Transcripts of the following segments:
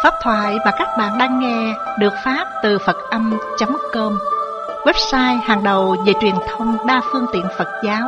Pháp thoại mà các bạn đang nghe được phát từ Phật-âm.com, website hàng đầu về truyền thông đa phương tiện Phật giáo.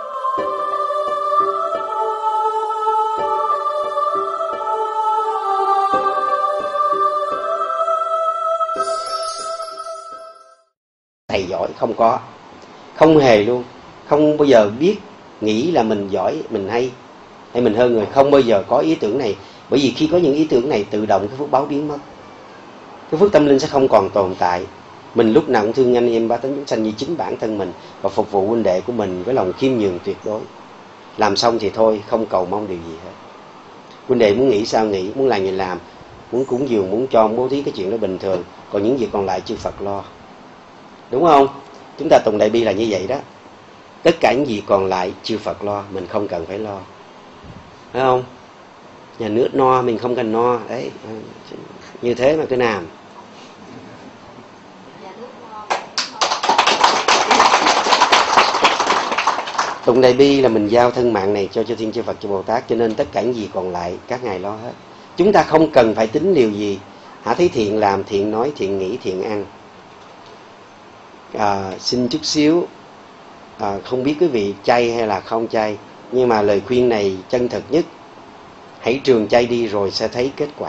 Thầy giỏi không có, không hề luôn, không bao giờ biết nghĩ là mình giỏi, mình hay mình hơn người, không bao giờ có ý tưởng này. Bởi vì khi có những ý tưởng này, tự động cái phước báo biến mất, cái phước tâm linh sẽ không còn tồn tại. Mình lúc nào cũng thương anh em ba tánh chúng sanh như chính bản thân mình, và phục vụ huynh đệ của mình với lòng khiêm nhường tuyệt đối. Làm xong thì thôi, không cầu mong điều gì hết. Huynh đệ muốn nghĩ sao nghĩ, muốn làm gì làm, muốn cúng dường, muốn cho, muốn bố thí, cái chuyện đó bình thường. Còn những việc còn lại chư Phật lo, đúng không? Chúng ta tụng đại bi là như vậy đó. Tất cả những gì còn lại chư Phật lo, mình không cần phải lo, phải không? Nhà nước no, mình không cần no. Đấy, như thế mà cứ làm. Tụng đại bi là mình giao thân mạng này cho Thiên chư Phật, cho Bồ Tát, cho nên tất cả những gì còn lại các ngài lo hết. Chúng ta không cần phải tính điều gì. Thấy thiện làm, thiện nói, thiện nghĩ, thiện ăn. Xin chút xíu, không biết quý vị chay hay là không chay, nhưng mà lời khuyên này chân thật nhất. Hãy trường chay đi rồi sẽ thấy kết quả.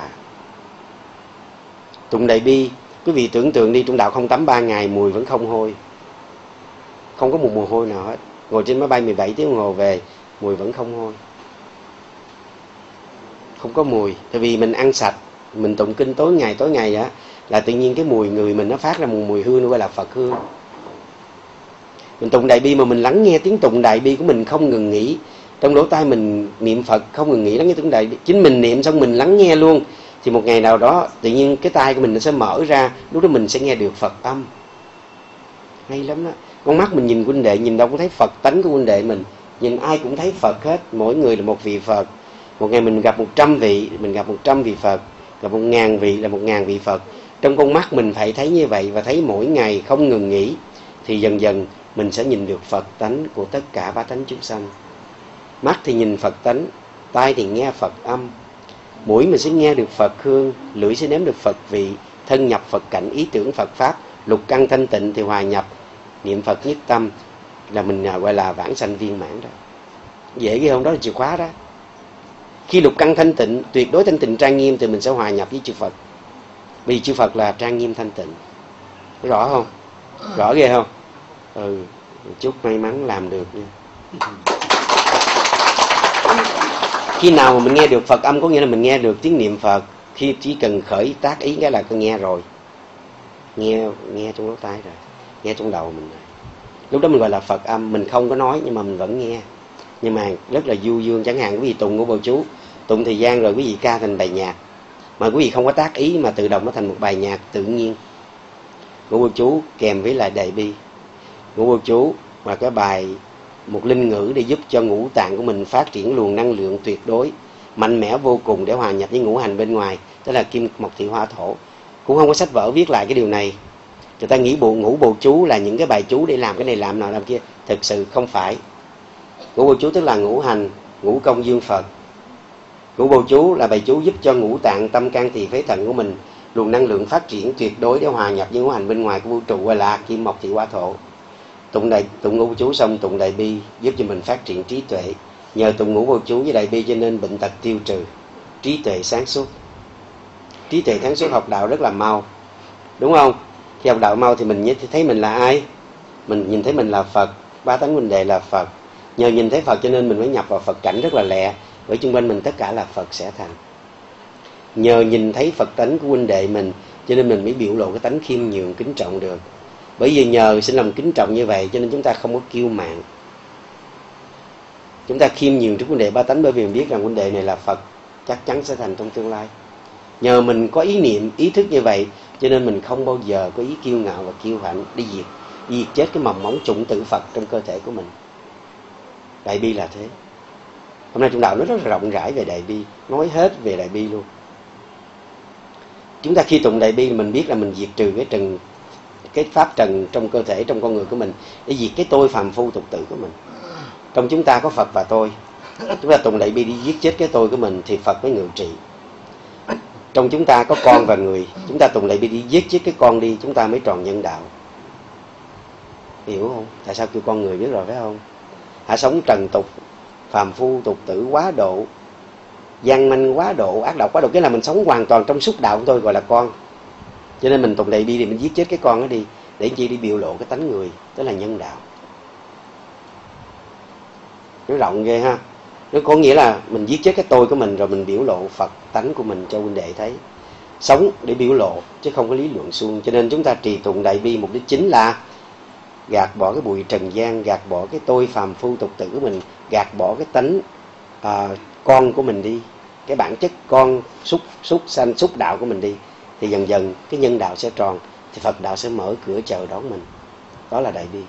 Tụng đại bi, quý vị tưởng tượng đi, trong đạo không tắm 3 ngày, mùi vẫn không hôi, không có một mùi hôi nào hết. Ngồi trên máy bay 17 tiếng đồng hồ về, mùi vẫn không hôi, không có mùi. Tại vì mình ăn sạch, mình tụng kinh tối ngày á, là tự nhiên cái mùi người mình nó phát ra một mùi hương, nó gọi là Phật hương. Mình tụng đại bi mà mình lắng nghe tiếng tụng đại bi của mình không ngừng nghỉ, trong lỗ tai mình niệm Phật không ngừng nghỉ, lắng nghe tiếng đại bi, chính mình niệm xong mình lắng nghe luôn, thì một ngày nào đó tự nhiên cái tai của mình nó sẽ mở ra, lúc đó mình sẽ nghe được Phật âm. Hay lắm đó. Con mắt mình nhìn huynh đệ, nhìn đâu cũng thấy Phật tánh của huynh đệ mình, nhìn ai cũng thấy Phật hết, mỗi người là một vị Phật. Một ngày mình gặp 100 vị, mình gặp 100 vị Phật, gặp 1000 vị là 1000 vị Phật. Trong con mắt mình phải thấy như vậy, và thấy mỗi ngày không ngừng nghỉ, thì dần dần mình sẽ nhìn được Phật tánh của tất cả ba tánh chúng sanh. Mắt thì nhìn Phật tánh, tai thì nghe Phật âm, mũi mình sẽ nghe được Phật hương, lưỡi sẽ nếm được Phật vị, thân nhập Phật cảnh, ý tưởng Phật pháp, lục căn thanh tịnh thì hòa nhập, niệm Phật nhất tâm, là mình gọi là vãng sanh viên mãn đó. Dễ ghê không? Đó là chìa khóa đó. Khi lục căn thanh tịnh, tuyệt đối thanh tịnh trang nghiêm, thì mình sẽ hòa nhập với chư Phật. Vì chư Phật là trang nghiêm thanh tịnh. Rõ không? Rõ ghê không? Chúc may mắn làm được nha. Khi nào mà mình nghe được Phật âm, có nghĩa là mình nghe được tiếng niệm Phật. Khi chỉ cần khởi tác ý cái là tôi nghe rồi, nghe trong lỗ tai rồi, nghe trong đầu mình rồi. Lúc đó mình gọi là Phật âm. Mình không có nói nhưng mà mình vẫn nghe, nhưng mà rất là du dương. Chẳng hạn quý vị tụng Ngũ Bồ Chú, tụng thời gian rồi quý vị ca thành bài nhạc, mà quý vị không có tác ý mà tự động nó thành một bài nhạc tự nhiên. Ngũ Bồ Chú kèm với lại đại bi. Ngũ Bồ Chú là cái bài, một linh ngữ để giúp cho ngũ tạng của mình phát triển luồng năng lượng tuyệt đối mạnh mẽ vô cùng, để hòa nhập với ngũ hành bên ngoài, tức là kim mộc thủy hỏa thổ. Cũng không có sách vở viết lại cái điều này. Người ta nghĩ Ngũ Bồ Chú là những cái bài chú để làm cái này làm nào làm kia. Thực sự không phải. Ngũ Bồ Chú tức là ngũ hành, ngũ công dương Phật. Ngũ Bồ Chú là bài chú giúp cho ngũ tạng, tâm can tỳ phế thận của mình luồng năng lượng phát triển tuyệt đối để hòa nhập với ngũ hành bên ngoài của vũ trụ, gọi là kim mộc thủy hỏa thổ. Tụng Ngũ Bồ Chú xong tụng đại bi giúp cho mình phát triển trí tuệ. Nhờ tụng Ngũ Bồ Chú với đại bi cho nên bệnh tật tiêu trừ, trí tuệ sáng suốt. Trí tuệ sáng suốt, học đạo rất là mau, đúng không? Khi học đạo mau thì mình thấy mình là ai? Mình nhìn thấy mình là Phật, ba tánh huynh đệ là Phật. Nhờ nhìn thấy Phật cho nên mình mới nhập vào Phật cảnh rất là lẹ, bởi chung quanh mình tất cả là Phật sẽ thành. Nhờ nhìn thấy Phật tánh của huynh đệ mình cho nên mình mới biểu lộ cái tánh khiêm nhường kính trọng được. Bởi vì nhờ sinh lòng kính trọng như vậy cho nên chúng ta không có kiêu mạn. Chúng ta khiêm nhường trước huynh đệ ba tánh, bởi vì mình biết rằng huynh đệ này là Phật, chắc chắn sẽ thành trong tương lai. Nhờ mình có ý niệm, ý thức như vậy cho nên mình không bao giờ có ý kiêu ngạo và kiêu hãnh đi diệt chết cái mầm móng chủng tử Phật trong cơ thể của mình. Đại bi là thế. Hôm nay trong đạo nó rất là rộng rãi về đại bi, nói hết về đại bi luôn. Chúng ta khi tụng đại bi mình biết là mình diệt trừ cái pháp trần trong cơ thể, trong con người của mình, để diệt cái tôi phàm phu tục tử của mình. Trong chúng ta có Phật và tôi. Chúng ta tụng đại bi đi giết chết cái tôi của mình thì Phật mới ngự trị. Trong chúng ta có con và người, chúng ta tụng đại bi đi giết chết cái con đi, chúng ta mới tròn nhân đạo. Hiểu không? Tại sao kêu con người biết rồi phải không? Hãy sống trần tục, phàm phu tục tử quá độ, gian manh quá độ, ác độc quá độ, cái là mình sống hoàn toàn trong xúc đạo của tôi, gọi là con. Cho nên mình tụng đại bi thì mình giết chết cái con đó đi, để chi đi biểu lộ cái tánh người, tức là nhân đạo. Nó rộng ghê ha. Nó có nghĩa là mình giết chết cái tôi của mình, rồi mình biểu lộ Phật tánh của mình cho huynh đệ thấy. Sống để biểu lộ chứ không có lý luận suông. Cho nên chúng ta trì tụng đại bi mục đích chính là gạt bỏ cái bụi trần gian, gạt bỏ cái tôi phàm phu tục tử của mình, gạt bỏ cái tánh con của mình đi, cái bản chất con xúc đạo của mình đi, thì dần dần cái nhân đạo sẽ tròn, thì Phật đạo sẽ mở cửa chờ đón mình. Đó là đại bi.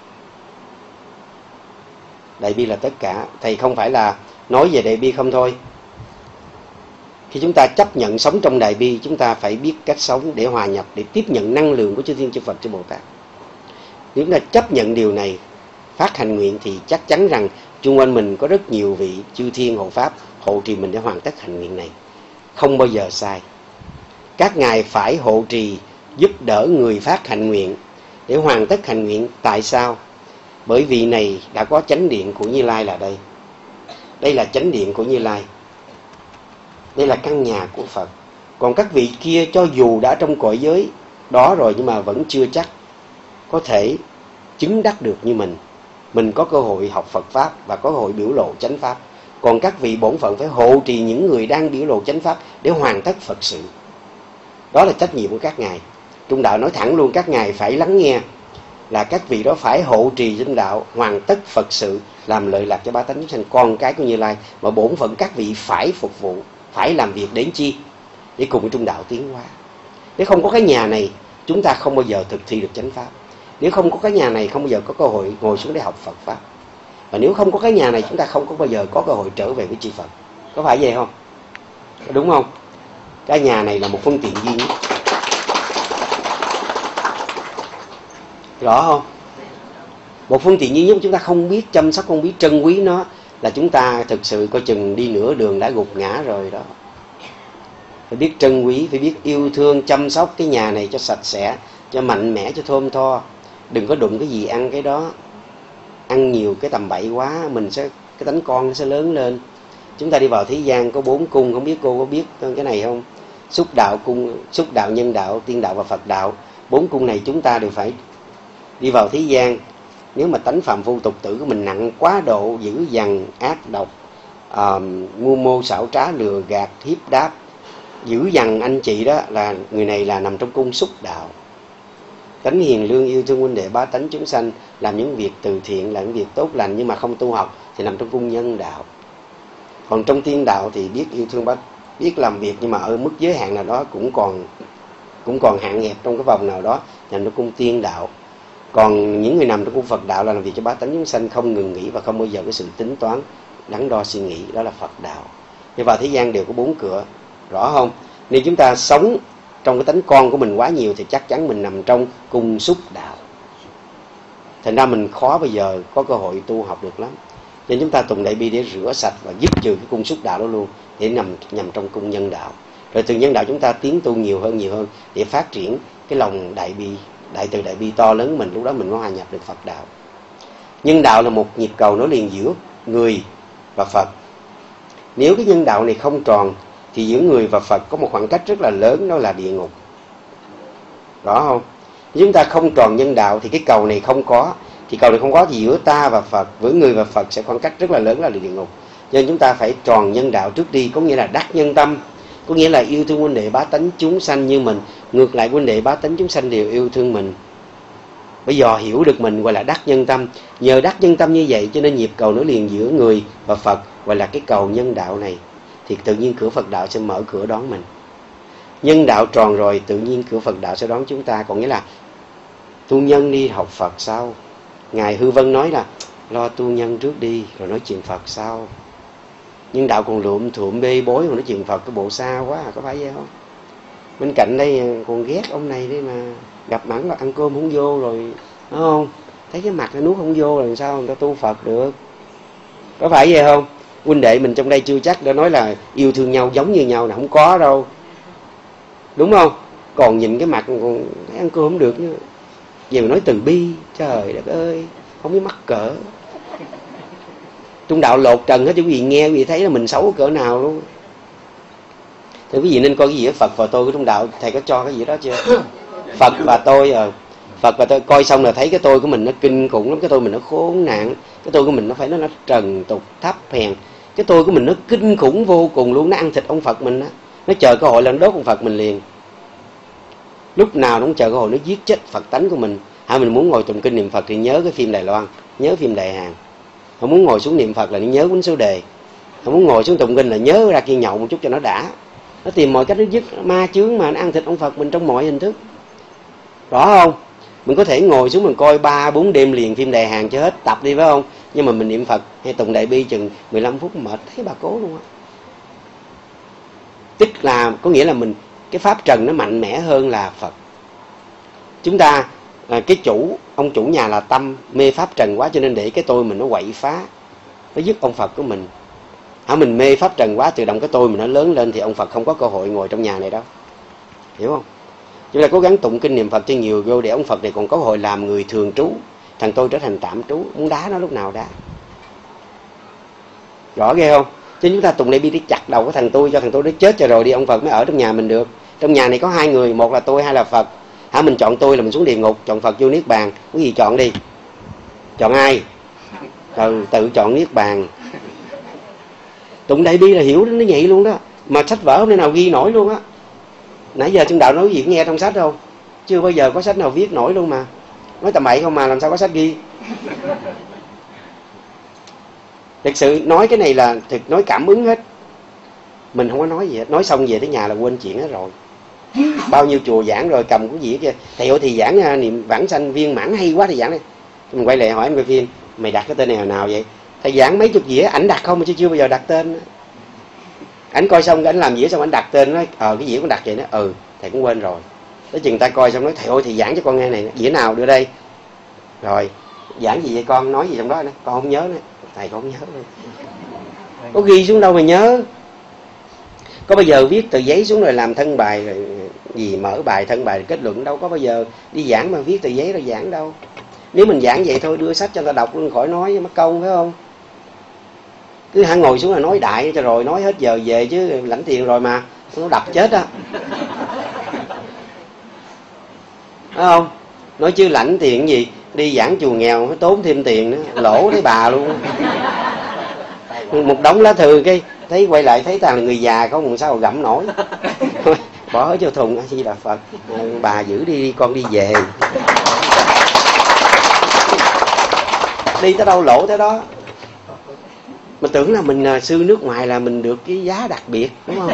Đại bi là tất cả. Thầy không phải là nói về đại bi không thôi. Khi chúng ta chấp nhận sống trong đại bi, chúng ta phải biết cách sống để hòa nhập, để tiếp nhận năng lượng của chư Thiên, chư Phật, chư Bồ Tát. Nếu chúng ta chấp nhận điều này, phát hành nguyện, thì chắc chắn rằng chung quanh mình có rất nhiều vị chư Thiên hộ Pháp hộ trì mình để hoàn tất hành nguyện này. Không bao giờ sai. Các ngài phải hộ trì giúp đỡ người phát hành nguyện để hoàn tất hành nguyện. Tại sao? Bởi vì này đã có chánh điện của Như Lai là đây. Đây là chánh điện của Như Lai. Đây là căn nhà của Phật. Còn các vị kia cho dù đã trong cõi giới đó rồi, nhưng mà vẫn chưa chắc có thể chứng đắc được như mình. Mình có cơ hội học Phật Pháp và có cơ hội biểu lộ chánh Pháp. Còn các vị bổn phận phải hộ trì những người đang biểu lộ chánh Pháp để hoàn tất Phật sự. Đó là trách nhiệm của các ngài. Trung đạo nói thẳng luôn, các ngài phải lắng nghe, là các vị đó phải hộ trì chánh đạo, hoàn tất Phật sự, làm lợi lạc cho bá tánh chúng sanh, con cái của Như Lai. Mà bổn phận các vị phải phục vụ, phải làm việc đến chi? Để cùng với trung đạo tiến hóa. Nếu không có cái nhà này, chúng ta không bao giờ thực thi được chánh Pháp. Nếu không có cái nhà này, không bao giờ có cơ hội ngồi xuống để học Phật Pháp. Và nếu không có cái nhà này, chúng ta không có bao giờ có cơ hội trở về với chư Phật. Có phải vậy không? Đúng không? Cái nhà này là một phương tiện duy nhất. Rõ không? Một phương tiện duy nhất chúng ta không biết chăm sóc, không biết trân quý nó, là chúng ta thực sự coi chừng đi nửa đường đã gục ngã rồi đó. Phải biết trân quý, phải biết yêu thương, chăm sóc cái nhà này cho sạch sẽ, cho mạnh mẽ, cho thơm tho. Đừng có đụng cái gì ăn cái đó. Ăn nhiều cái tầm bậy quá, cái tánh con nó sẽ lớn lên. Chúng ta đi vào thế gian có 4 cung, không biết cô có biết cái này không? Xúc đạo, nhân đạo, tiên đạo và Phật đạo. 4 cung này chúng ta đều phải đi vào thế gian. Nếu mà tánh phàm phu tục tử của mình nặng quá độ, dữ dằn, ác độc, mưu mô xảo trá, lừa gạt, hiếp đáp, dữ dằn anh chị đó, là người này là nằm trong cung xúc đạo. Tánh hiền lương, yêu thương huynh đệ bá tánh chúng sanh, làm những việc từ thiện, làm những việc tốt lành, nhưng mà không tu học thì nằm trong cung nhân đạo. Còn trong tiên đạo thì biết yêu thương biết làm việc, nhưng mà ở mức giới hạn nào đó cũng còn hạn hẹp trong cái vòng nào đó, nằm trong cung tiên đạo. Còn những người nằm trong cung Phật đạo là làm việc cho bá tánh chúng sanh, không ngừng nghỉ và không bao giờ có sự tính toán đắn đo suy nghĩ. Đó là Phật đạo. Nhưng vào thế gian đều có 4 cửa, rõ không? Nếu chúng ta sống trong cái tánh con của mình quá nhiều thì chắc chắn mình nằm trong cung xúc đạo. Thành ra mình khó bây giờ có cơ hội tu học được lắm. Nên chúng ta tụng đại bi để rửa sạch và dứt trừ cái cung xúc đạo đó luôn, để nhằm trong cung nhân đạo. Rồi từ nhân đạo chúng ta tiến tu nhiều hơn để phát triển cái lòng đại bi, đại từ đại bi to lớn mình. Lúc đó mình mới hòa nhập được Phật đạo. Nhân đạo là một nhịp cầu nối liền giữa người và Phật. Nếu cái nhân đạo này không tròn thì giữa người và Phật có một khoảng cách rất là lớn, đó là địa ngục. Rõ không? Nếu chúng ta không tròn nhân đạo thì cái cầu này không có. Thì cầu này không có thì giữa ta và Phật, với người và Phật sẽ khoảng cách rất là lớn, là địa ngục. Cho nên chúng ta phải tròn nhân đạo trước đi, có nghĩa là đắc nhân tâm, có nghĩa là yêu thương huynh đệ bá tánh chúng sanh như mình. Ngược lại, huynh đệ bá tánh chúng sanh đều yêu thương mình. Bây giờ hiểu được mình gọi là đắc nhân tâm. Nhờ đắc nhân tâm như vậy cho nên nhịp cầu nối liền giữa người và Phật gọi là cái cầu nhân đạo này. Thì tự nhiên cửa Phật đạo sẽ mở cửa đón mình. Nhân đạo tròn rồi tự nhiên cửa Phật đạo sẽ đón chúng ta. Còn nghĩa là tu nhân đi học Phật sau. Ngài Hư Vân nói là lo tu nhân trước đi rồi nói chuyện Phật sau. Nhưng đạo còn lụm thụm bê bối, còn nói chuyện Phật cái bộ xa quá, có phải vậy không? Bên cạnh đây còn ghét ông này đấy mà, gặp mặt là ăn cơm không vô rồi, đúng không? Thấy cái mặt nó nuốt không vô rồi sao người ta tu Phật được? Có phải vậy không? Huynh đệ mình trong đây chưa chắc đã nói là yêu thương nhau giống như nhau, là không có đâu. đúng không? Còn nhìn cái mặt còn ăn cơm không được nữa. Vậy mà nói từ bi, trời đất ơi, không biết mắc cỡ. Trung đạo lột trần hết cho quý vị nghe, quý vị thấy là mình xấu cỡ nào luôn. Thì quý vị nên coi cái gì đó Phật và tôi của Trung đạo, thầy có cho cái gì đó chưa? Phật và tôi, Phật và tôi coi xong là thấy cái tôi của mình nó kinh khủng lắm, cái tôi mình nó khốn nạn, cái tôi của mình nó phải nó trần tục thấp hèn, cái tôi của mình nó kinh khủng vô cùng luôn, nó ăn thịt ông Phật mình á, nó chờ cơ hội là nó đốt ông Phật mình liền. Lúc nào nó cũng chờ cơ hội nó giết chết Phật tánh của mình. Mình muốn ngồi tụng kinh niệm Phật thì nhớ cái phim Đài Loan, nhớ phim Đại Hàn. Không muốn ngồi xuống niệm Phật là nhớ cuốn số đề. Không muốn ngồi xuống tụng kinh là nhớ ra kia nhậu một chút cho nó đã. Nó tìm mọi cách nó dứt ma chướng mà nó ăn thịt ông Phật mình trong mọi hình thức. Rõ không? Mình có thể ngồi xuống mình coi 3-4 đêm liền phim Đại Hàn cho hết tập đi phải không? Nhưng mà mình niệm Phật hay tụng Đại Bi chừng 15 phút mệt thấy bà cố luôn á. Tức là có nghĩa là mình cái pháp trần nó mạnh mẽ hơn là Phật. Chúng ta cái ông chủ nhà là tâm mê pháp trần quá, cho nên để cái tôi mình nó quậy phá, nó dứt ông Phật của mình. Mình mê pháp trần quá, tự động cái tôi mình nó lớn lên thì ông Phật không có cơ hội ngồi trong nhà này đâu. Hiểu không? Chúng ta cố gắng tụng kinh niệm Phật cho nhiều vô để ông Phật này còn có cơ hội làm người thường trú, thằng tôi trở thành tạm trú, muốn đá nó lúc nào đá. Rõ ghê không? Chứ chúng ta tụng Đại Bi để chặt đầu của thằng tôi, cho thằng tôi nó chết cho rồi đi ông Phật mới ở trong nhà mình được. Trong nhà này có hai người, một là tôi, hai là Phật. Mình chọn tôi là mình xuống địa ngục, chọn Phật vô niết bàn. Cái gì chọn đi? Chọn ai? Tự chọn niết bàn. Tụng Đại Bi là hiểu nó vậy luôn đó. Mà sách vở hôm nay nào ghi nổi luôn á. Nãy giờ Trung đạo nói gì nghe trong sách đâu? Chưa bao giờ có sách nào viết nổi luôn mà. Nói tầm bậy không mà làm sao có sách ghi? Thực sự nói cái này là thực nói cảm ứng hết. Mình không có nói gì hết. Nói xong về tới nhà là quên chuyện hết rồi. Bao nhiêu chùa giảng rồi cầm cái gì kia. Thầy ơi thì giảng niệm vãng sanh viên mãn hay quá thì giảng đi. Mình quay lại hỏi anh quay phim, mày đặt cái tên này nào vậy? Thầy giảng mấy chục dĩa, ảnh đặt không mà chưa bao giờ đặt tên. Ảnh coi xong ảnh làm dĩa xong ảnh đặt tên, nói cái dĩa con đặt vậy đó. Thầy cũng quên rồi. Tới chừng ta coi xong nói thầy ơi thì giảng cho con nghe này, dĩa nào đưa đây? Rồi giảng gì vậy con, nói gì trong đó nữa? Con không nhớ nữa. Thầy con không nhớ nữa. Có ghi xuống đâu mà nhớ. Có bao giờ viết tờ giấy xuống rồi làm thân bài rồi gì mở bài thân bài kết luận đâu, có bao giờ đi giảng mà viết tờ giấy rồi giảng đâu. Nếu mình giảng vậy thôi đưa sách cho ta đọc luôn khỏi nói mất công phải không? Cứ hãy ngồi xuống là nói đại cho rồi nói hết giờ về chứ lãnh tiền rồi mà nó đập chết á. Phải không? Nói chứ lãnh tiền gì, đi giảng chùa nghèo mới tốn thêm tiền nữa, lỗ thấy bà luôn. Một đống lá thư cái thấy quay lại thấy toàn là người già không sao mà gặm nổi. Bỏ cho thùng A Di Đà Phật, bà giữ đi con đi về. Đi tới đâu lỗ tới đó. Mà tưởng là mình sư nước ngoài là mình được cái giá đặc biệt đúng không?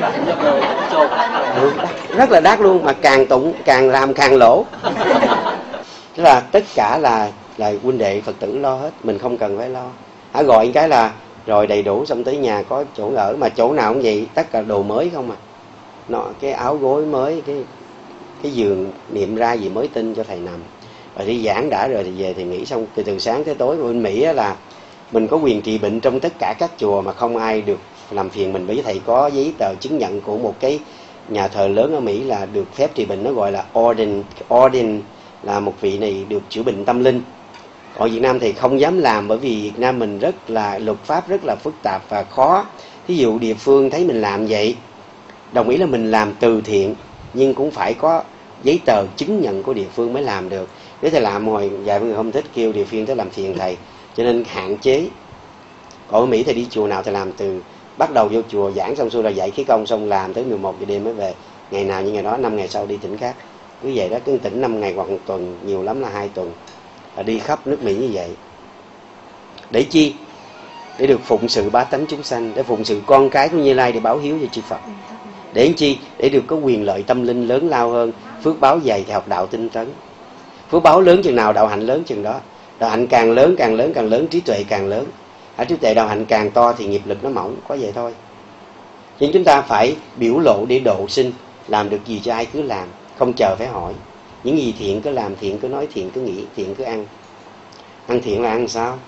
Rất là đắt luôn, mà càng tụng càng làm càng lỗ. Tức là tất cả là huynh đệ Phật tử lo hết, mình không cần phải lo. Gọi cái là rồi đầy đủ, xong tới nhà có chỗ ở, mà chỗ nào cũng vậy, tất cả đồ mới không à. Cái áo gối mới, cái giường niệm ra gì mới tinh cho thầy nằm. Rồi đi giảng đã rồi thì về thì nghỉ xong từ sáng tới tối. Bên Mỹ là mình có quyền trị bệnh trong tất cả các chùa mà không ai được làm phiền mình, bởi thầy có giấy tờ chứng nhận của một cái nhà thờ lớn ở Mỹ là được phép trị bệnh, nó gọi là Orden là một vị này được chữa bệnh tâm linh. Ở Việt Nam thì không dám làm, bởi vì Việt Nam mình rất là luật pháp rất là phức tạp và khó. Thí dụ địa phương thấy mình làm vậy, đồng ý là mình làm từ thiện, nhưng cũng phải có giấy tờ chứng nhận của địa phương mới làm được. Nếu thầy làm hồi vài người không thích kêu địa phương tới làm phiền thầy, cho nên hạn chế. Còn ở Mỹ thì đi chùa nào thì làm, từ bắt đầu vô chùa giảng xong xuôi là dạy khí công xong làm tới 11 giờ đêm mới về. Ngày nào như ngày đó, 5 ngày sau đi tỉnh khác. Cứ vậy đó, cứ tỉnh 5 ngày hoặc 1 tuần, nhiều lắm là 2 tuần. Đi khắp nước Mỹ như vậy. Để chi? Để được phụng sự bá tánh chúng sanh, để phụng sự con cái của Như Lai, để báo hiếu cho chư Phật. Để chi? Để được có quyền lợi tâm linh lớn lao hơn. Phước báo dày thì học đạo tinh tấn. Phước báo lớn chừng nào đạo hạnh lớn chừng đó. Đạo hạnh càng lớn, trí tuệ càng lớn. Trí tuệ đạo hạnh càng to thì nghiệp lực nó mỏng, có vậy thôi. Nhưng chúng ta phải biểu lộ để độ sinh, làm được gì cho ai cứ làm, không chờ phải hỏi. Những gì thiện cứ làm, thiện cứ nói, thiện cứ nghĩ, thiện cứ ăn. Ăn thiện là ăn sao?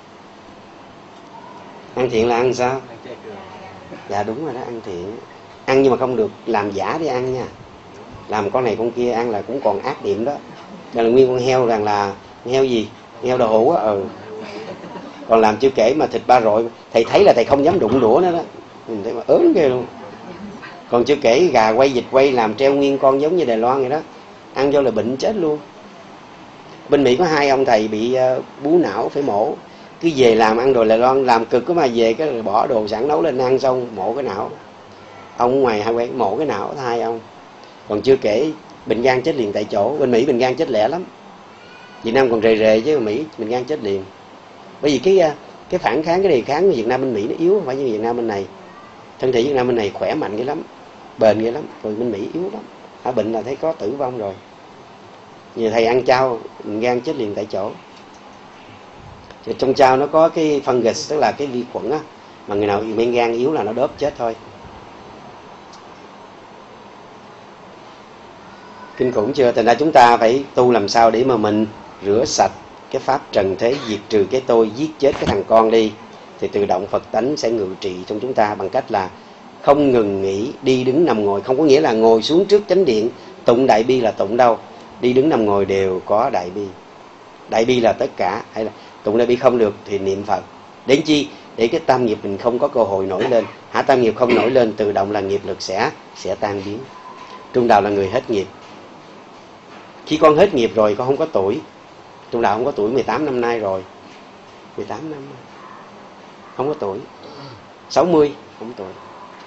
Ăn thiện là ăn sao? Dạ đúng rồi đó, ăn thiện. Ăn nhưng mà không được làm giả để ăn nha. Làm con này con kia ăn là cũng còn ác niệm đó. Đây là nguyên con heo, rằng là heo gì? Heo đậu hũ á. Còn làm chưa kể mà thịt ba rọi, thầy thấy là thầy không dám đụng đũa nữa đó. Mình thấy mà ớn ghê luôn. Còn chưa kể gà quay, vịt quay làm treo nguyên con giống như Đài Loan vậy đó. Ăn vô là bệnh chết luôn. Bên Mỹ có 2 ông thầy bị bú não phải mổ. Cứ về làm ăn đồ Đài Loan làm cực có mà về cái bỏ đồ sẵn nấu lên ăn xong mổ cái não. Ông ngoài hai quen mổ cái não 2 ông. Còn chưa kể bệnh gan chết liền tại chỗ. Bên Mỹ bệnh gan chết lẹ lắm. Việt Nam còn rề rề chứ Mỹ bệnh gan chết liền. Bởi vì cái phản kháng, cái đề kháng của Việt Nam bên Mỹ nó yếu, không phải như Việt Nam bên này. Thân thể Việt Nam bên này khỏe mạnh cái lắm, bền cái lắm, rồi bên Mỹ yếu lắm. Bệnh là thấy có tử vong rồi. Nhiều thầy ăn chao bệnh gan chết liền tại chỗ. Thì trong chao nó có cái fungus, tức là cái vi khuẩn á, mà người nào men gan yếu là nó đớp chết thôi. Kinh khủng chưa? Thành ra chúng ta phải tu làm sao để mà mình rửa sạch cái pháp trần thế, diệt trừ cái tôi, giết chết cái thằng con đi, thì tự động Phật tánh sẽ ngự trị trong chúng ta bằng cách là không ngừng nghỉ đi đứng nằm ngồi. Không có nghĩa là ngồi xuống trước chánh điện tụng đại bi là tụng đâu. Đi đứng nằm ngồi đều có đại bi. Đại bi là tất cả. Hay là tụng đại bi không được thì niệm Phật. Đến chi? Để cái tam nghiệp mình không có cơ hội nổi lên. Tam nghiệp không nổi lên, tự động là nghiệp lực sẽ tan biến. Trung đạo là người hết nghiệp. Khi con hết nghiệp rồi con không có tuổi. Trung đạo không có tuổi 18 năm nay rồi. 18 năm không có tuổi. 60 không có tuổi.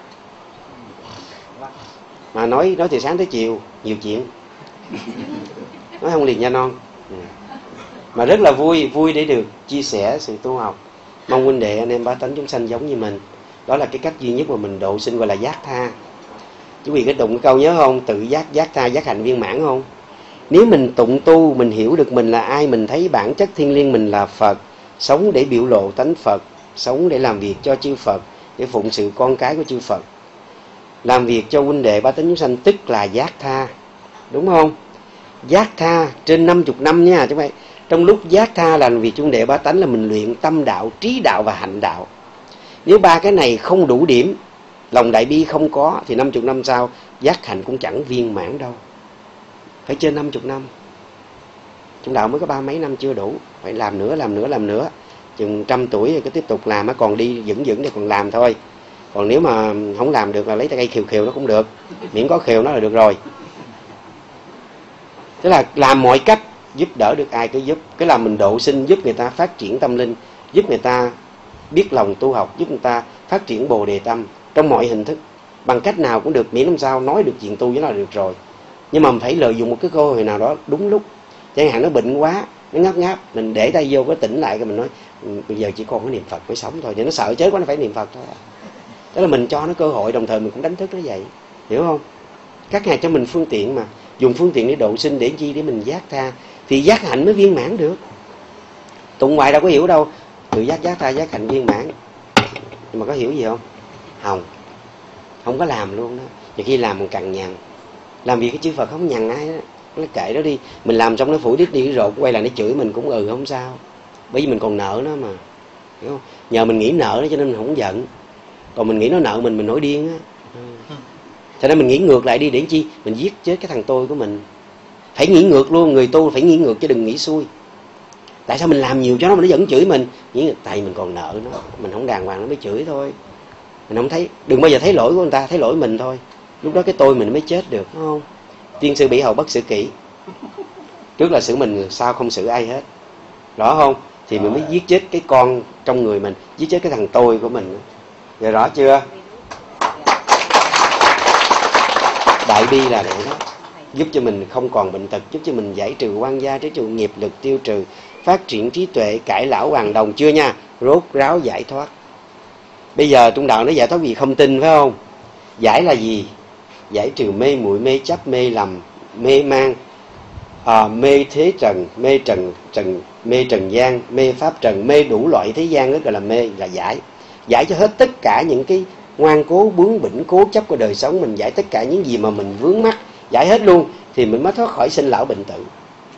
Mà nói từ sáng tới chiều nhiều chuyện. Nói không liền nha non. Mà rất là vui để được chia sẻ sự tu học. Mong huynh đệ anh em bá tánh chúng sanh giống như mình. Đó là cái cách duy nhất mà mình độ sinh, gọi là giác tha. Chú vị cái tụng cái câu nhớ không? Tự giác, giác tha, giác hạnh viên mãn không? Nếu mình tụng tu, mình hiểu được mình là ai, mình thấy bản chất thiêng liêng mình là Phật, sống để biểu lộ tánh Phật, sống để làm việc cho chư Phật, để phụng sự con cái của chư Phật, làm việc cho huynh đệ bá tánh chúng sanh, tức là giác tha, đúng không? Giác tha trên 50 năm nha, chúng mày. Trong lúc giác tha làm việc cho huynh đệ bá tánh là mình luyện tâm đạo, trí đạo và hạnh đạo. Nếu 3 cái này không đủ điểm, lòng đại bi không có, thì 50 năm sau giác hạnh cũng chẳng viên mãn đâu. Phải trên 50 năm. Chúng đạo mới có 30 mấy năm chưa đủ. Phải làm nữa. Chừng 100 tuổi thì cứ tiếp tục làm. Còn đi vững thì còn làm thôi. Còn nếu mà không làm được là lấy tay cây khều nó cũng được. Miễn có khều nó là được rồi. Tức là làm mọi cách giúp đỡ được ai cứ giúp. Cái là mình độ sinh, giúp người ta phát triển tâm linh, giúp người ta biết lòng tu học, giúp người ta phát triển bồ đề tâm trong mọi hình thức. Bằng cách nào cũng được, miễn làm sao nói được chuyện tu với nó là được rồi. Nhưng mà mình phải lợi dụng một cái cơ hội nào đó đúng lúc. Chẳng hạn nó bệnh quá, nó ngáp ngáp, mình để tay vô cái tỉnh lại, cái mình nói bây giờ chỉ còn có niệm Phật mới sống thôi. Thì nó sợ chết quá, nó phải niệm Phật thôi. Đó là mình cho nó cơ hội, đồng thời mình cũng đánh thức nó vậy. Hiểu không? Các ngài cho mình phương tiện mà. Dùng phương tiện để độ sinh, để chi? Để mình giác tha. Thì giác hạnh mới viên mãn được. Tụng hoài đâu có hiểu đâu. Tự giác, giác tha, giác hạnh viên mãn. Nhưng mà có hiểu gì không? Không có làm luôn đó. Và khi làm mình cằn nhằn. Làm việc cái chư Phật không nhằn ai đó. Nó kệ đó đi. Mình làm xong nó phủi đít đi cái rột, quay lại nó chửi mình cũng không sao. Bởi vì mình còn nợ nó mà. Hiểu không? Nhờ mình nghĩ nợ nó cho nên mình không giận. Còn mình nghĩ nó nợ mình nổi điên á. Cho nên mình nghĩ ngược lại đi, để chi? Mình giết chết cái thằng tôi của mình. Phải nghĩ ngược luôn. Người tu phải nghĩ ngược chứ đừng nghĩ xuôi. Tại sao mình làm nhiều cho nó mà nó vẫn chửi mình? Nghĩ tại mình còn nợ nó. Mình không đàng hoàng nó mới chửi thôi. Mình không thấy. Đừng bao giờ thấy lỗi của người ta, thấy lỗi mình thôi. Lúc đó cái tôi mình mới chết được, đúng không? Tiên sư Bỉ Hầu bất xử kỹ. Trước là xử mình, sau không xử ai hết. Rõ không? Thì mình mới giết chết cái con trong người mình, giết chết cái thằng tôi của mình. Rồi rõ chưa? Đại bi là để đó. Giúp cho mình không còn bệnh tật, giúp cho mình giải trừ oan gia, giải trừ nghiệp lực, tiêu trừ, phát triển trí tuệ, cải lão hoàn đồng. Chưa nha? Rốt ráo giải thoát. Bây giờ Trung đạo nó giải thoát vì không tin, phải không? Giải là gì? Giải trừ mê muội, mê chấp, mê lầm, mê mang, mê thế trần, mê trần gian, mê pháp trần, mê đủ loại thế gian, đó gọi là mê, là giải. Giải cho hết tất cả những cái ngoan cố, bướng bỉnh, cố chấp của đời sống mình, giải tất cả những gì mà mình vướng mắc, giải hết luôn thì mình mới thoát khỏi sinh lão bệnh tử.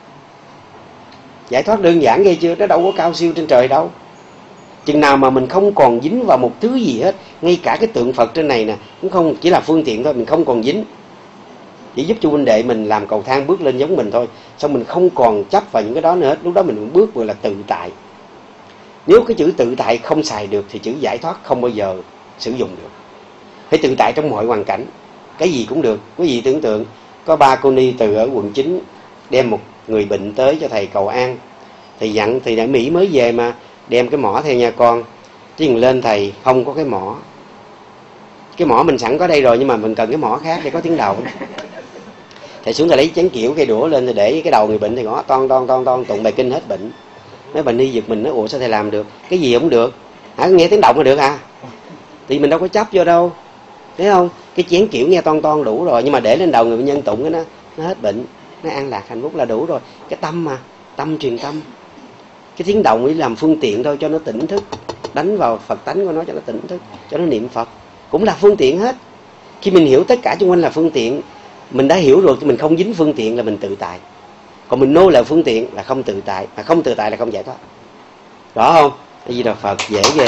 Giải thoát đơn giản ghê chưa? Nó đâu có cao siêu trên trời đâu. Chừng nào mà mình không còn dính vào một thứ gì hết, ngay cả cái tượng Phật trên này nè cũng không chỉ là phương tiện thôi, mình không còn dính, chỉ giúp cho huynh đệ mình làm cầu thang bước lên giống mình thôi, xong mình không còn chấp vào những cái đó nữa hết. Lúc đó mình bước vừa là tự tại. Nếu cái chữ tự tại không xài được thì chữ giải thoát không bao giờ sử dụng được. Phải tự tại trong mọi hoàn cảnh, cái gì cũng được. Quý vị tưởng tượng có ba cô ni từ ở quận 9 đem một người bệnh tới cho thầy cầu an. Thầy dặn, thầy ở Mỹ mới về mà, đem cái mỏ theo nha con. Chứ lên thầy không có cái mỏ. Cái mỏ mình sẵn có đây rồi, nhưng mà mình cần cái mỏ khác để có tiếng đầu. Thầy xuống thầy lấy chén kiểu cây đũa lên, thầy để cái đầu người bệnh, thầy ngó toan tụng bài kinh hết bệnh. Mấy bà ni giật mình nói, ủa sao thầy làm được? Cái gì không được? Hả, nghe tiếng động là được à? Thì mình đâu có chấp vô đâu, thấy không? Cái chén kiểu nghe toan đủ rồi, nhưng mà để lên đầu người bệnh nhân tụng cái nó hết bệnh, nó an lạc hạnh phúc là đủ rồi. Cái tâm mà, tâm truyền tâm. Cái tiếng động ấy làm phương tiện thôi cho nó tỉnh thức, đánh vào Phật tánh của nó cho nó tỉnh thức, cho nó niệm Phật, cũng là phương tiện hết. Khi mình hiểu tất cả xung quanh là phương tiện, mình đã hiểu rồi thì mình không dính phương tiện là mình tự tại. Còn mình nô là phương tiện là không tự tại, mà không tự tại là không giải thoát. Rõ không? Cái gì là Phật dễ ghê.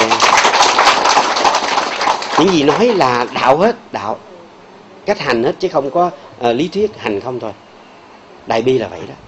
Những gì nói là đạo hết, đạo. Cách hành hết chứ không có lý thuyết, hành không thôi. Đại bi là vậy đó.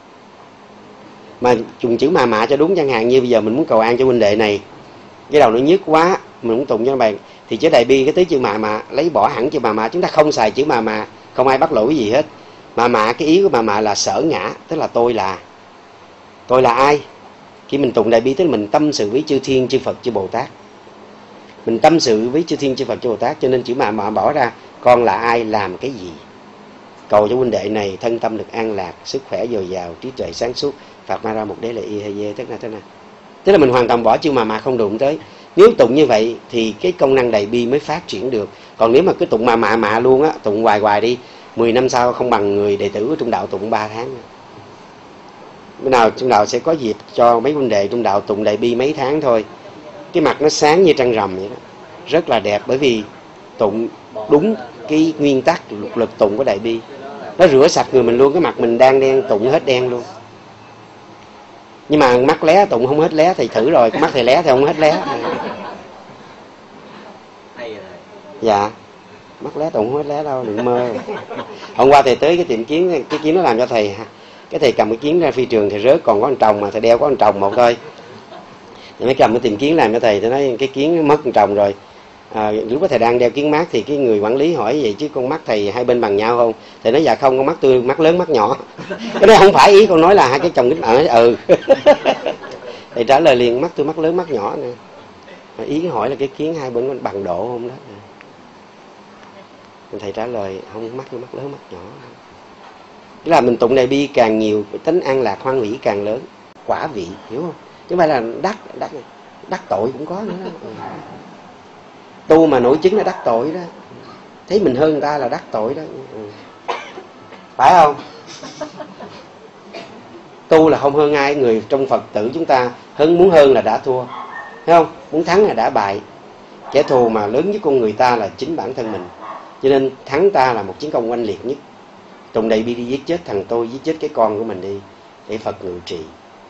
Mà dùng chữ mà mạ cho đúng, chẳng hạn như bây giờ mình muốn cầu an cho huynh đệ này, cái đầu nó nhức quá, mình muốn tụng cho bạn, thì chữ đại bi cái tới chữ mà lấy bỏ hẳn chữ mà, chúng ta không xài chữ mà, không ai bắt lỗi cái gì hết. Mà cái ý của mà là sở ngã, tức là tôi là ai. Khi mình tụng đại bi tức là mình tâm sự với chư thiên, chư Phật, chư Bồ Tát. Mình tâm sự với chư thiên, chư Phật, chư Bồ Tát, cho nên chữ mà bỏ ra con là ai, làm cái gì. Cầu cho huynh đệ này thân tâm được an lạc, sức khỏe dồi dào, trí tuệ sáng suốt, Phật ma ra một đế là y hay dê, thế nào. Tức là mình hoàn toàn bỏ chữ mà không đụng tới. Nếu tụng như vậy thì cái công năng đại bi mới phát triển được. Còn nếu mà cứ tụng mà luôn á, tụng hoài đi, 10 năm sau không bằng người đệ tử của Trung Đạo tụng 3 tháng. Bữa nào Trung Đạo sẽ có dịp cho mấy huynh đệ Trung Đạo tụng đại bi mấy tháng thôi. Cái mặt nó sáng như trăng rằm vậy đó. Rất là đẹp, bởi vì tụng đúng cái nguyên tắc luật lực tụng của đại bi. Nó rửa sạch người mình luôn, cái mặt mình đang đen tụng hết đen luôn. Nhưng mà mắt lé tụng không hết lé, thầy thử rồi, mắt thầy lé thì không hết lé. Dạ, mắt lé tụng không hết lé đâu, đừng mơ. Hôm qua thầy tới cái tiệm kiến, cái kiến nó làm cho thầy, cái thầy cầm cái kiến ra phi trường thầy rớt, còn có con trồng mà thầy đeo có con trồng một thôi. Thì mới cầm cái tìm kiến làm cho thầy nói cái kiến mất con trồng rồi. Lúc đó thầy đang đeo kiến mát thì cái người quản lý hỏi vậy chứ con mắt thầy hai bên bằng nhau không? Thầy nói dạ không, con mắt tôi mắt lớn mắt nhỏ. Cái đó không phải ý con nói là hai cái chồng kính Thầy trả lời liền mắt tôi mắt lớn mắt nhỏ nè. Ý hỏi là cái kiến hai bên bằng độ không đó. Thầy trả lời không, mắt tôi mắt lớn mắt nhỏ. Tức là mình tụng đại bi càng nhiều, tính an lạc hoan hỷ càng lớn, quả vị, hiểu không? Chứ không phải là đắc tội cũng có nữa đó. Tu mà nổi chứng là đắc tội đó. Thấy mình hơn người ta là đắc tội đó. Phải không? Tu là không hơn ai. Người trong Phật tử chúng ta muốn hơn là đã thua, thấy không? Muốn thắng là đã bại. Kẻ thù mà lớn nhất con người ta là chính bản thân mình. Cho nên thắng ta là một chiến công oanh liệt nhất. Tụng đại bi đi giết chết thằng tôi, giết chết cái con của mình đi, để Phật ngự trị.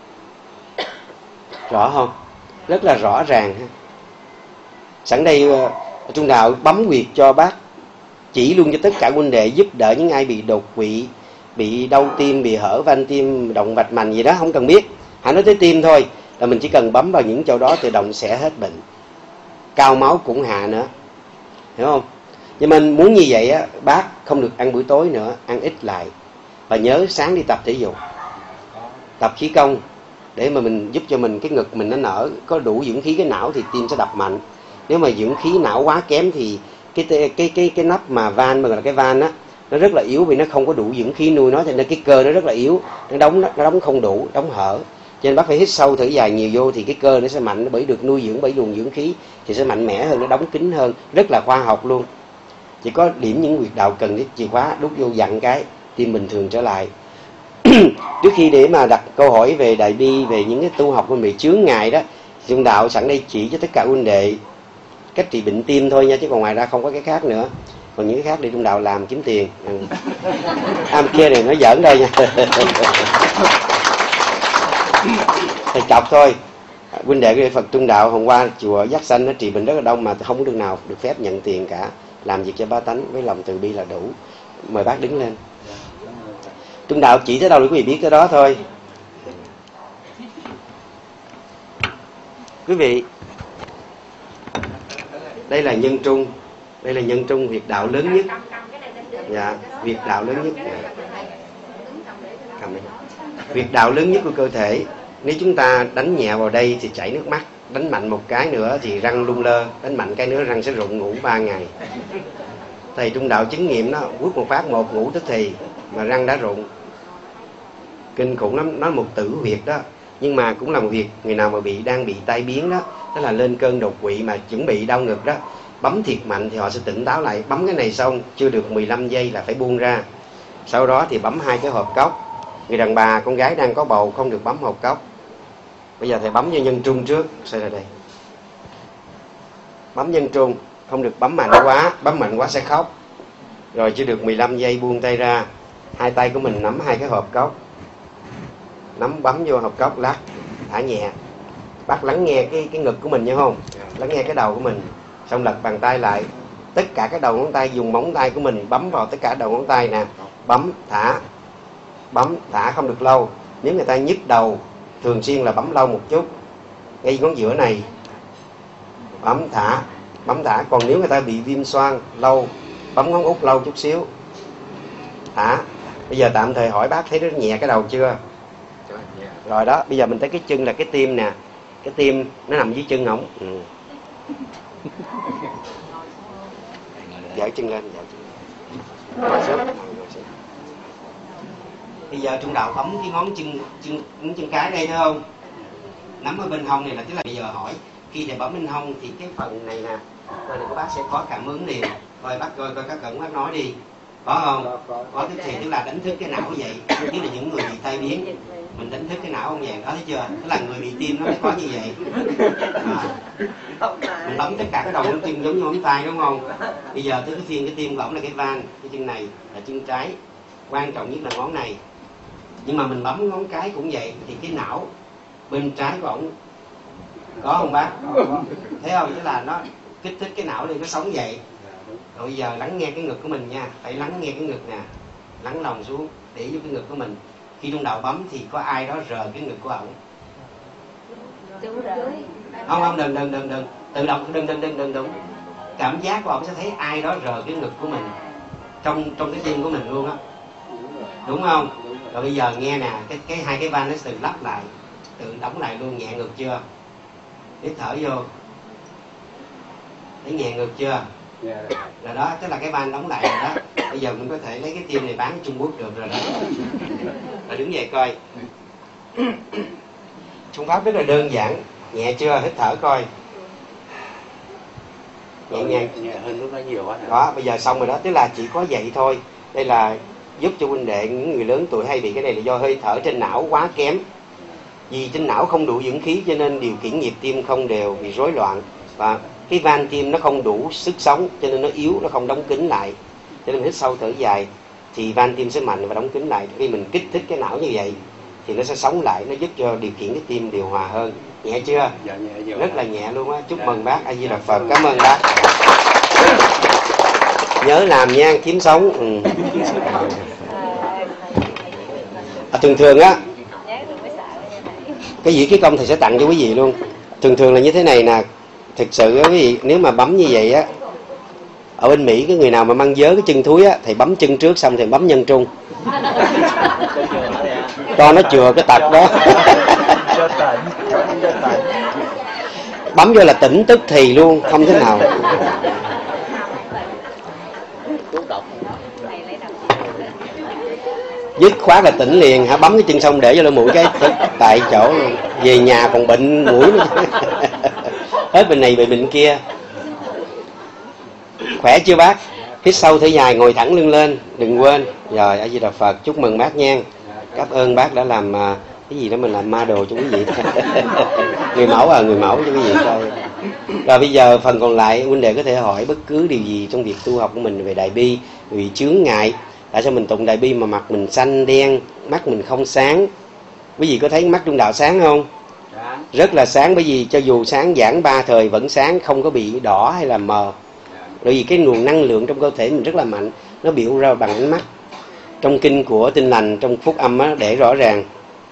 Rõ không? Rất là rõ ràng ha. Sẵn đây Trung Đạo bấm huyệt cho bác chỉ luôn cho tất cả huynh đệ, giúp đỡ những ai bị đột quỵ, bị đau tim, bị hở van tim, động mạch mành gì đó không cần biết. Hãy nói tới tim thôi là mình chỉ cần bấm vào những chỗ đó tự động sẽ hết bệnh. Cao máu cũng hạ nữa, hiểu không? Nhưng mình muốn như vậy á, bác không được ăn buổi tối nữa, ăn ít lại. Và nhớ sáng đi tập thể dục, tập khí công, để mà mình giúp cho mình cái ngực mình nó nở, có đủ dưỡng khí cái não thì tim sẽ đập mạnh. Nếu mà dưỡng khí não quá kém thì cái nắp mà van, mà gọi là cái van á, nó rất là yếu vì nó không có đủ dưỡng khí nuôi nó, cho nên cái cơ nó rất là yếu, nó đóng không đủ, đóng hở. Cho nên bác phải hít sâu thở dài nhiều vô thì cái cơ nó sẽ mạnh, nó bởi được nuôi dưỡng bởi luồng dưỡng khí thì sẽ mạnh mẽ hơn, nó đóng kín hơn, rất là khoa học luôn. Chỉ có điểm những huyệt đạo cần cái chìa khóa đút vô dặn cái tim bình thường trở lại. Trước khi để mà đặt câu hỏi về đại bi, về những cái tu học mình bị chướng ngại đó, Trung Đạo sẵn đây chỉ cho tất cả huynh đệ cách trị bệnh tim thôi nha, chứ còn ngoài ra không có cái khác nữa. Còn những cái khác để Trung Đạo làm kiếm tiền. Kia này nó giỡn đây nha. Thầy chọc thôi. Huynh đệ của Phật Trung Đạo hôm qua chùa Giác Sanh nó trì bệnh rất là đông mà không có đường nào được phép nhận tiền cả. Làm việc cho ba tánh với lòng từ bi là đủ. Mời bác đứng lên. Trung Đạo chỉ tới đâu để quý vị biết tới đó thôi. Quý vị, đây là nhân trung. Đây là nhân trung, huyệt đạo lớn nhất. Dạ, huyệt đạo lớn nhất. Huyệt đạo lớn nhất của cơ thể. Nếu chúng ta đánh nhẹ vào đây thì chảy nước mắt. Đánh mạnh một cái nữa thì răng lung lơ. Đánh mạnh cái nữa răng sẽ rụng, ngủ 3 ngày. Thầy Trung Đạo chứng nghiệm nó, quất một phát một ngủ tức thì mà răng đã rụng. Kinh khủng lắm, nó một tử huyệt đó. Nhưng mà cũng là một việc người nào mà đang bị tai biến đó, tức là lên cơn đột quỵ mà chuẩn bị đau ngực đó, bấm thiệt mạnh thì họ sẽ tỉnh táo lại. Bấm cái này xong chưa được 15 giây là phải buông ra. Sau đó thì bấm 2 cái hộp cốc. Người đàn bà con gái đang có bầu không được bấm hộp cốc. Bây giờ thầy bấm vô nhân trung trước. Sao ra đây? Bấm nhân trung, không được bấm mạnh quá. Bấm mạnh quá sẽ khóc. Rồi chưa được 15 giây buông tay ra. 2 tay của mình nắm 2 cái hộp cốc. Nắm bấm vô hộp cốc lắc. Thả nhẹ. Bác lắng nghe cái ngực của mình nhớ không? Lắng nghe cái đầu của mình. Xong lật bàn tay lại. Tất cả cái đầu ngón tay dùng móng tay của mình bấm vào tất cả đầu ngón tay nè. Bấm, thả. Bấm, thả không được lâu. Nếu người ta nhức đầu thường xuyên là bấm lâu một chút. Ngay ngón giữa này. Bấm, thả. Bấm, thả. Còn nếu người ta bị viêm xoang lâu, bấm ngón út lâu chút xíu. Thả. Bây giờ tạm thời hỏi bác thấy rất nhẹ cái đầu chưa? Rồi đó, bây giờ mình thấy cái chân là cái tim nè. Cái tim nó nằm dưới chân ổng. Dở chân lên, dở chân lên. Ngồi xuống. Bây giờ Trung Đạo bấm cái ngón chân cái đây thấy không? Nắm ở bên hông này là tức là bây giờ hỏi khi thầy bấm bên hông thì cái phần này nè, phần này của bác sẽ có cảm ứng liền. Rồi bác coi các cận bác nói đi. Có không? Có tức thì tức là đánh thức cái não vậy. Chứ là những người bị tai biến mình đánh thức cái não không vậy, đó thấy chưa? Tức là người bị tim nó có như vậy. Mình bấm tất cả cái đầu ngón chân giống như ngón tay đúng không? Bây giờ tới cái phiên cái tim của ổng là cái van, cái chân này là chân trái. Quan trọng nhất là ngón này. Nhưng mà mình bấm ngón cái cũng vậy thì cái não bên trái của ổng có không bác? Thấy không? Tức là nó kích thích cái não lên nó sống dậy. Rồi bây giờ lắng nghe cái ngực của mình nha, phải lắng nghe cái ngực nè, lắng lòng xuống để vô cái ngực của mình. Khi Trung Đạo bấm thì có ai đó rờ cái ngực của ổng. Không, đừng. Tự động, đừng. Cảm giác của ổng sẽ thấy ai đó rờ cái ngực của mình trong cái tim của mình luôn á. Đúng không? Rồi bây giờ nghe nè, cái 2 cái van nó tự lắp lại, tự đóng lại luôn, nhẹ ngực chưa? Hít thở vô. Thấy nhẹ ngực chưa? Rồi đó, tức là cái van đóng lại rồi đó. Bây giờ mình có thể lấy cái tim này bán ở Trung Quốc được rồi đó. Rồi đứng dậy coi. Phương pháp rất là đơn giản. Nhẹ chưa? Hít thở coi. Nhẹ nhàng. Nhẹ hơn lúc đó nhiều quá. Đó, bây giờ xong rồi đó. Tức là chỉ có vậy thôi. Đây là giúp cho huynh đệ, những người lớn tuổi hay bị cái này là do hơi thở trên não quá kém. Vì trên não không đủ dưỡng khí cho nên điều khiển nhịp tim không đều, bị rối loạn. Và cái van tim nó không đủ sức sống cho nên nó yếu, nó không đóng kín lại. Cho nên hít sâu thở dài thì van tim sẽ mạnh và đóng kín lại. Khi mình kích thích cái não như vậy thì nó sẽ sống lại, nó giúp cho điều khiển cái tim điều hòa hơn. Nhẹ chưa? Dạ, nhẹ rất là nhẹ luôn á. Chúc mừng bác. A Di Đà Phật. Cảm ơn bác. Nhớ làm nha, kiếm sống. Thường á, cái gì cái công thầy sẽ tặng cho quý vị luôn. Thường là như thế này nè. Thực sự á quý vị, nếu mà bấm như vậy á, ở bên Mỹ cái người nào mà mang vớ cái chân thúi á, thầy bấm chân trước xong thầy bấm nhân trung cho nó chừa cái tật đó. Bấm vô là tỉnh tức thì luôn, không thế nào. Dứt khoát là tỉnh liền hả? Bấm cái chân xong để cho lỗ mũi cái tại chỗ luôn. Về nhà còn bệnh mũi nữa. Hết bệnh này bị bệnh kia. Khỏe chưa bác? Hít sâu thở dài, ngồi thẳng lưng lên, đừng quên. Rồi, A Di Đà Phật. Chúc mừng bác nha. Cảm ơn bác đã làm cái gì đó mình làm ma đồ cho quý vị. Người mẫu cho quý vị coi. Rồi bây giờ phần còn lại huynh đệ có thể hỏi bất cứ điều gì trong việc tu học của mình về Đại Bi, vì chướng ngại. Tại sao mình tụng Đại Bi mà mặt mình xanh đen, mắt mình không sáng? Quý vị có thấy mắt Trung Đạo sáng không? Rất là sáng, bởi vì cho dù sáng giảng 3 thời vẫn sáng, không có bị đỏ hay là mờ. Bởi vì cái nguồn năng lượng trong cơ thể mình rất là mạnh, nó biểu ra bằng ánh mắt. Trong kinh của Tinh Lành, trong Phúc Âm á, để rõ ràng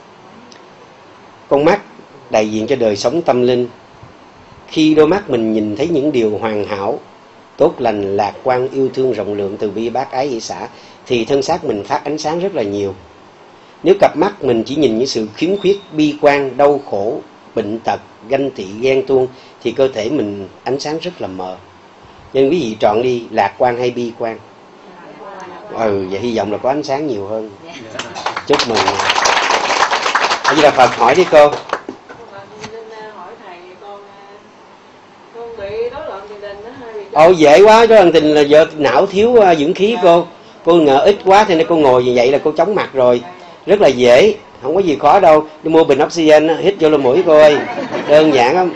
con mắt đại diện cho đời sống tâm linh. Khi đôi mắt mình nhìn thấy những điều hoàn hảo, tốt lành, lạc quan, yêu thương, rộng lượng, từ bi, bác ái, hỷ xả, thì thân xác mình phát ánh sáng rất là nhiều. Nếu cặp mắt mình chỉ nhìn những sự khiếm khuyết, bi quan, đau khổ, bệnh tật, ganh tị, ghen tuông, thì cơ thể mình ánh sáng rất là mờ. Nên quý vị chọn đi, lạc quan hay bi quan? Vậy hy vọng là có ánh sáng nhiều hơn. Chúc mừng. A Di Đà Phật. Hỏi đi cô. Dễ quá, rối loạn tiền đình là do não thiếu dưỡng khí cô. Cô ngờ ít quá thì cô ngồi như vậy là cô chóng mặt rồi. Rất là dễ, không có gì khó đâu. Đi mua bình oxygen hít vô lỗ mũi cô ơi. Đơn giản lắm.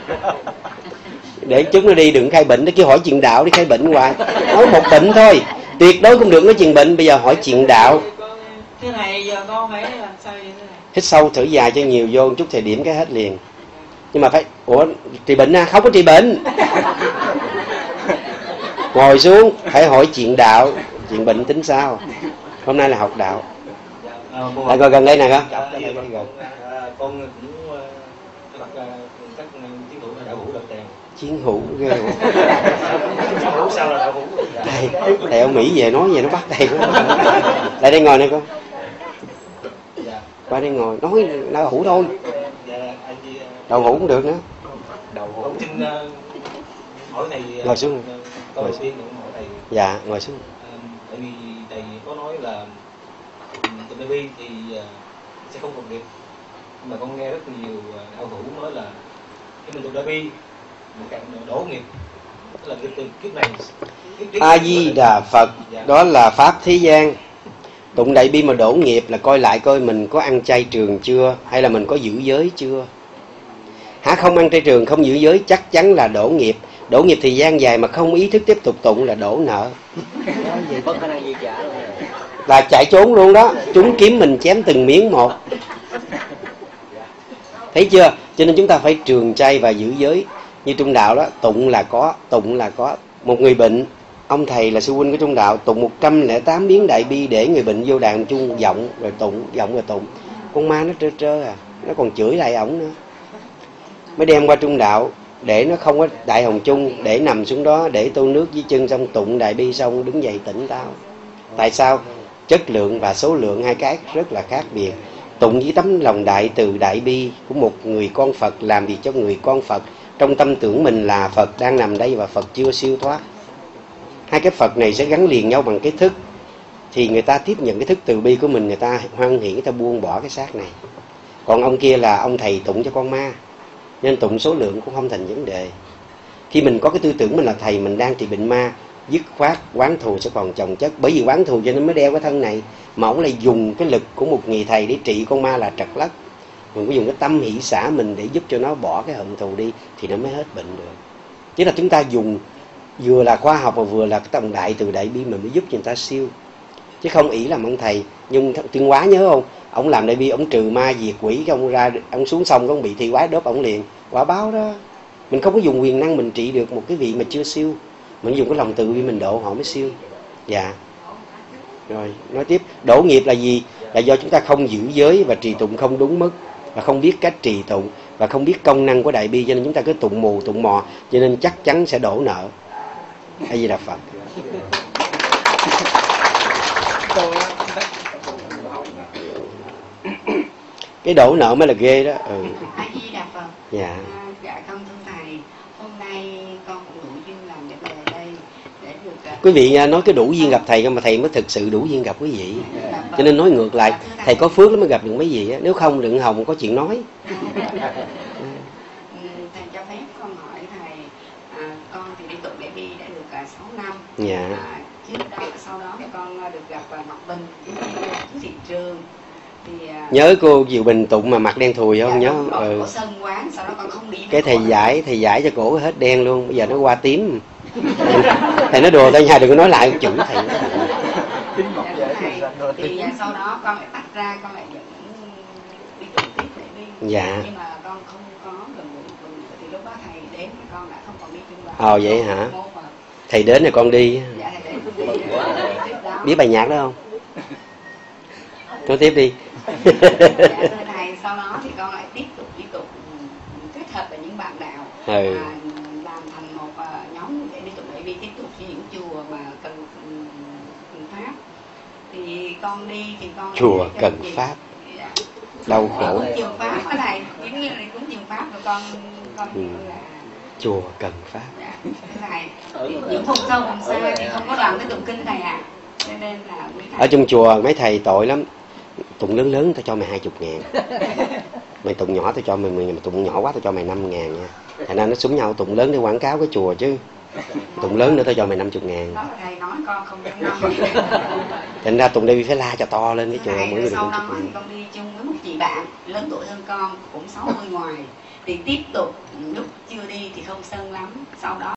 Để chúng nó đi đừng khai bệnh, nó kêu hỏi chuyện đạo đi khai bệnh hoài. Nói một bệnh thôi, tuyệt đối không được nói chuyện bệnh. Bây giờ hỏi chuyện đạo. Thưa thầy, giờ con phải làm sao vậy thưa thầy? Hít sâu thở dài cho nhiều vô, chút thời điểm cái hết liền. Nhưng mà phải, trị bệnh à? Không có trị bệnh. Ngồi xuống, phải hỏi chuyện đạo, chuyện bệnh tính sao. Hôm nay là học đạo. Lại ngồi gần đây nè con. Con cũng các chiến hữu đạo hữu đầu tiền. Chiến hữu ghê quá. Chiến hữu sao là đạo hữu? Thầy ông Mỹ về nói về nó bắt thầy quá. Lại đây ngồi nè con. Qua đây ngồi, nói đạo hữu thôi. Đầu hữu cũng được nữa. Đầu hữu xin hỏi thầy. Ngồi xuống. Câu đầu tiên cũng hỏi thầy. Dạ, ngồi xuống. Tại vì thầy có nói là tụng Đại Bi thì sẽ không còn nghiệp. Mà con nghe rất nhiều đạo hữu nói là khi mình tụng Đại Bi mình càng đổ nghiệp, tức là từ kiếp này. A Di Đà Phật. Đó là pháp thế gian. Tụng Đại Bi mà đổ nghiệp là coi lại coi mình có ăn chay trường chưa, hay là mình có giữ giới chưa. Không ăn chay trường, không giữ giới chắc chắn là đổ nghiệp. Đổ nghiệp thời gian dài mà không ý thức tiếp tục tụng là đổ nợ. Là chạy trốn luôn đó. Chúng kiếm mình chém từng miếng một. Thấy chưa? Cho nên chúng ta phải trường chay và giữ giới. Như trong đạo đó, tụng là có. Một người bệnh, ông thầy là sư huynh của trong đạo, tụng 108 biến Đại Bi để người bệnh vô đàn chung giọng rồi tụng. Con ma nó trơ à, nó còn chửi lại ổng nữa. Mới đem qua trung đạo để nó không có đại hồng chung, để nằm xuống đó để tô nước dưới chân, xong tụng Đại Bi xong đứng dậy tỉnh táo. Tại sao? Chất lượng và số lượng hai cái rất là khác biệt. Tụng với tấm lòng đại từ Đại Bi của một người con Phật làm việc cho người con Phật, trong tâm tưởng mình là Phật đang nằm đây và Phật chưa siêu thoát. Hai cái Phật này sẽ gắn liền nhau bằng cái thức, thì người ta tiếp nhận cái thức từ bi của mình, người ta hoan hỷ, người ta buông bỏ cái xác này. Còn ông kia là ông thầy tụng cho con ma, nên tụng số lượng cũng không thành vấn đề. Khi mình có cái tư tưởng mình là thầy, mình đang trị bệnh ma, dứt khoát oán thù sẽ còn chồng chất. Bởi vì oán thù cho nên mới đeo cái thân này. Mà ông lại dùng cái lực của một người thầy để trị con ma là trật lất. Mình có dùng cái tâm hỷ xả mình để giúp cho nó bỏ cái hận thù đi, thì nó mới hết bệnh được. Chứ là chúng ta dùng vừa là khoa học mà vừa là cái tông đại từ Đại Bi mình mới giúp cho người ta siêu. Chứ không ỷ làm ông thầy. Nhưng Tuyên Hóa nhớ không? Ông làm Đại Bi, ông trừ ma diệt quỷ, cái ông ra, ông xuống sông, ông bị thi quái đốt ông liền. Quả báo đó. Mình không có dùng quyền năng mình trị được một cái vị mà chưa siêu. Mình dùng cái lòng từ bi mình độ họ mới siêu. Dạ. Rồi, nói tiếp. Đổ nghiệp là gì? Là do chúng ta không giữ giới và trì tụng không đúng mức, và không biết cách trì tụng, và không biết công năng của Đại Bi, cho nên chúng ta cứ tụng mù tụng mò, cho nên chắc chắn sẽ đổ nợ. A Di Đà Phật. Cái đổ nợ mới là ghê đó. A Di Đà Phật. Dạ. Dạ con thưa thầy, hôm nay con cũng đủ duyên làm để về đây để được. Quý vị nói cái đủ duyên gặp thầy, mà thầy mới thực sự đủ duyên gặp quý vị. Cho nên nói ngược lại, thầy có phước lắm mới gặp được mấy vị á, nếu không đừng hòng có chuyện nói. Thầy cho phép con hỏi thầy, con thì đi tụng Đại Bi đã được 6 năm. Dạ. Trước đó sau đó thì con được gặp Ngọc Bình chú thị trường. Thì, nhớ cô Diệu Bình tụng mà mặt đen thùi không? Dạ, nhớ không? Ở sân quán, sau đó con không đi. Cái thầy giải cho cổ hết đen luôn, bây giờ nó qua tím. Thầy nói đùa thôi nha, đừng có nói lại chữ thầy. Thì sau đó con lại tách ra, con lại dẫn đi tụng tiếp Đại Bi. Dạ. Nhưng mà con không Ồ vậy hả? Mốt mà. Thầy đến rồi con đi. Dạ thầy để con đi tiếp đó. Biết bài nhạc đó không? Nói tiếp đi. Dạ thưa thầy, sau đó thì con lại tiếp tục kết hợp với những bạn đạo làm thành một nhóm để đi tụng đại bi, tiếp tục với những chùa mà cần pháp. Thì con đi thì con chùa cần pháp. Dạ. Đau khổ. Cúng dường pháp cái này, giống như là cúng dường pháp rồi con là chùa cần pháp. dạ, cái này những vùng sâu vùng xa thì không có đoàn cái tụng kinh thầy ạ. Cho nên là ở trong chùa mấy thầy tội lắm, tụng lớn lớn tao cho mày 20.000, mày tụng nhỏ tao cho mày 10.000, mày tụng nhỏ quá tao cho mày 5.000 nha. Thành ra nó súng nhau tụng lớn để quảng cáo cái chùa chứ, tụng lớn nữa tao cho mày 50.000. đó là thầy nói con không dám nói. Thành ra tụng đây phải la cho to lên cái chùa mỗi người sau được đó 50.000. thì con đi chung với một chị bạn lớn tuổi hơn con cũng 60 ngoài, thì tiếp tục lúc chưa đi thì không sân lắm, sau đó